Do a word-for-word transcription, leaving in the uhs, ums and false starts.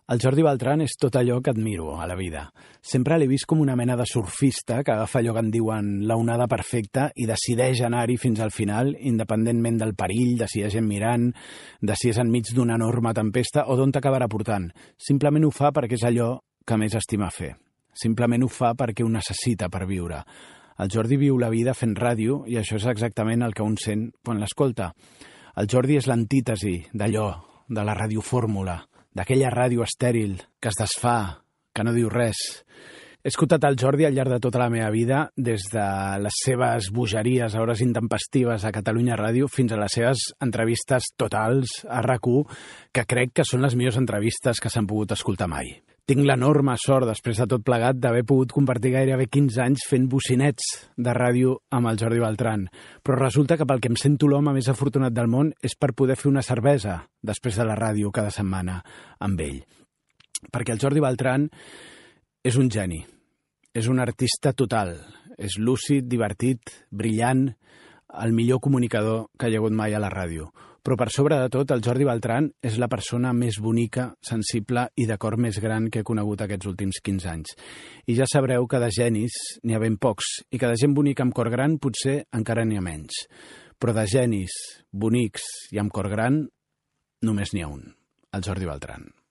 El Jordi Beltrán és tot allò que admiro a la vida. Sempre l'he vist com una mena de surfista que agafa allò que en diuen la onada perfecta i decideix anar-hi fins al final, independentment del perill, de si hi ha gent mirant, de si és enmig d'una enorme tempesta o d'on t'acabarà portant. Simplement ho fa perquè és allò que més estima fer. Simplement ho fa perquè ho necessita per viure. El Jordi viu la vida fent ràdio i això és exactament el que un sent quan l'escolta. El Jordi és l'antítesi d'allò, de la radiofórmula, d'aquella ràdio estèril que es desfà, que no diu res. He escoltat el Jordi al llarg de tota la meva vida, des de les seves bogeries a hores intempestives a Catalunya Ràdio fins a les seves entrevistes totals a R A C u, que crec que són les millors entrevistes que s'han pogut escoltar mai. Tinc l'enorme sort, després de tot plegat, d'haver pogut compartir gairebé quinze anys fent bocinets de ràdio amb el Jordi Beltrán. Però resulta que pel que em sento l'home més afortunat del món és per poder fer una cervesa després de la ràdio cada setmana amb ell. Perquè el Jordi Beltrán és un geni, és un artista total, és lúcid, divertit, brillant, el millor comunicador que hi ha hagut mai a la ràdio. Però per sobre de tot, el Jordi Beltrán és la persona més bonica, sensible i de cor més gran que he conegut aquests últims quinze anys. I ja sabreu que de genis n'hi ha ben pocs i que de gent bonica amb cor gran potser encara n'hi ha menys. Però de genis, bonics i amb cor gran només n'hi ha un, el Jordi Beltrán.